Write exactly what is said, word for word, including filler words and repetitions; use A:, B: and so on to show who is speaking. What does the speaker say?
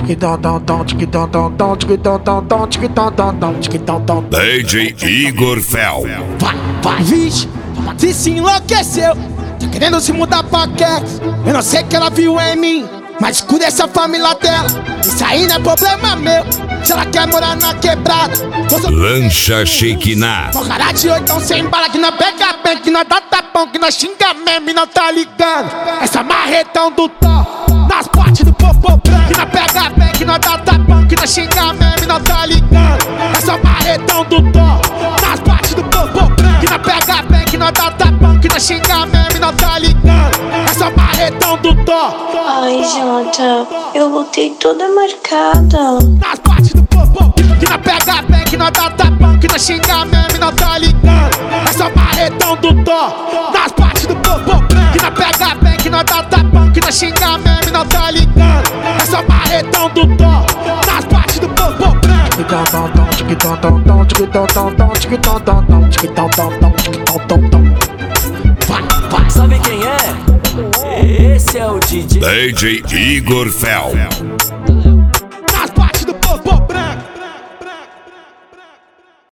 A: D J Igor Fel.
B: Vai, vai, vixe, se se enlouqueceu. Tá querendo se mudar pra Quex. Eu não sei que ela viu em mim, mas escuta essa família dela. Isso aí não é problema meu. Se ela quer morar na quebrada,
A: Lancha Shekinah.
B: Porrada de oitão sem bala, que nós pega bem, que nós dá tapão, que nós xinga mesmo e não tá ligando. Essa marretão do tó, nas partes do popô branco, que nós pega bem, que nós dá tapão, que nós xinga mesmo e não tá ligando. Essa marretão do tó, nas partes do popô branco, que nós pega bem, que nós dá tapão, que nós xinga mesmo e não tá ligando. Essa marretão do tó.
C: Ai, Jota, eu voltei toda marcada.
B: Nas partes do popô, que nós pega bem, que nós dá tapão, que nós xinga mesmo e não tá ligando. Essa marretão do tó, nas partes do popô, que nós pega bem, que nós dá tapão, que nós xinga mesmo e não tá ligando. Essa marretão do tó, nas partes do popô. Vai, vai.
D: Sabe quem é? Esse é o D J
A: D J Igor Fel.